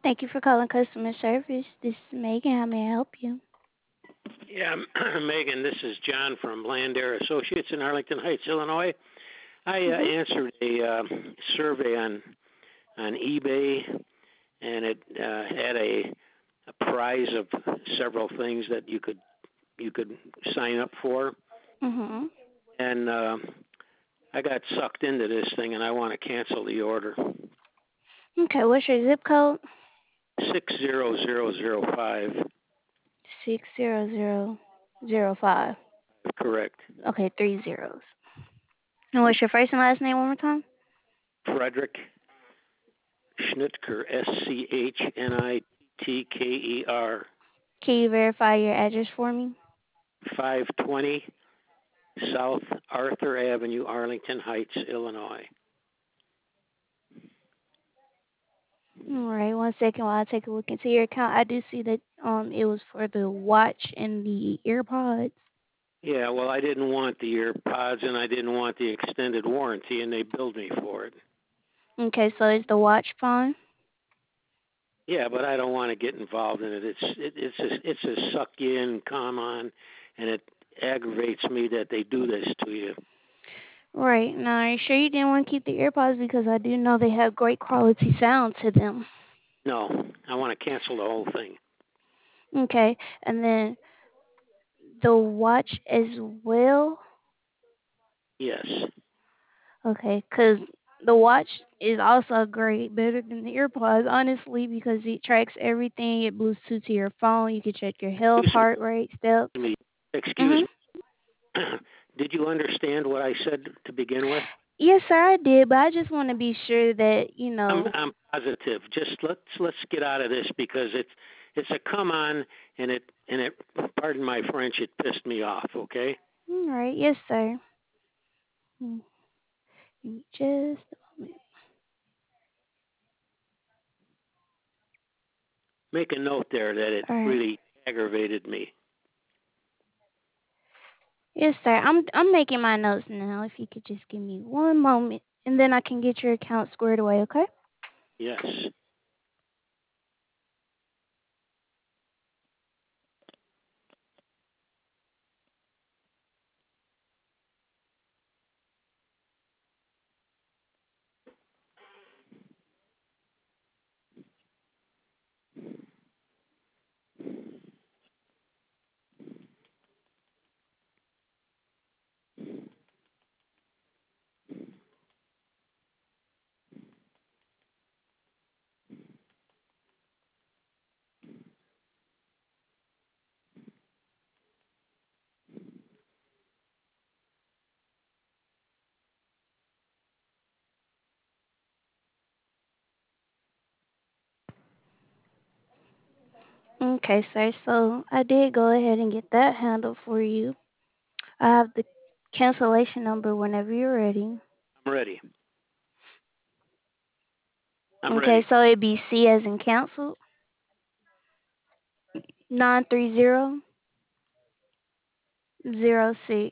Thank you for calling customer service. This is Megan. How may I help you? Yeah, Megan, this is John from Blandair Associates in Arlington Heights, Illinois. I Mhm. answered a survey on eBay, and it had a prize of several things that you could sign up for, Mhm. and I got sucked into this thing, and I want to cancel the order. Okay. What's your zip code? 60005. 60005. Correct. Okay, 3 zeros. And what's your first and last name one more time? Frederick Schnitker, Schnitker. Can you verify your address for me? 520 South Arthur Avenue, Arlington Heights, Illinois. All right. 1 second while I take a look into your account. I do see that it was for the watch and the earpods. Yeah, well, I didn't want the earpods and I didn't want the extended warranty, and they billed me for it. Okay, so is the watch fine? Yeah, but I don't want to get involved in it. It's a suck you in, come on, and it aggravates me that they do this to you. Right. Now, are you sure you didn't want to keep the earpods because I do know they have great quality sound to them. No, I want to cancel the whole thing. Okay, and then the watch as well. Yes. Okay, because the watch is also great, better than the earpods, honestly, because it tracks everything. It Bluetooth to your phone. You can check your health, Excuse heart rate, steps. me. Excuse Mhm. me. Did you understand what I said to begin with? Yes, sir, I did, but I just want to be sure that you I'm know. I'm positive. Just let's get out of this because it's a come on, and it pardon my French, it pissed me off. Okay, All right. Yes, sir. Hmm, just a moment. make a note there that it All right. really aggravated me. Yes, sir. I'm making my notes now. If you could just give me one moment, and then I can get your account squared away. Okay. Yes. Okay, sir. So I did go ahead and get that handled for you. I have the cancellation number whenever you're ready. I'm ready. I'm Okay, ready. so it'd be C as in canceled, 93006.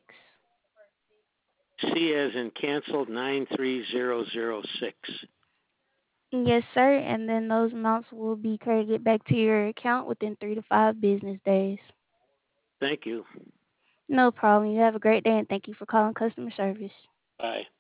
C as in canceled 93006. Yes, sir. And then those amounts will be credited back to your account within 3 to 5 business days. Thank you. No problem. You have a great day and thank you for calling customer service. Bye.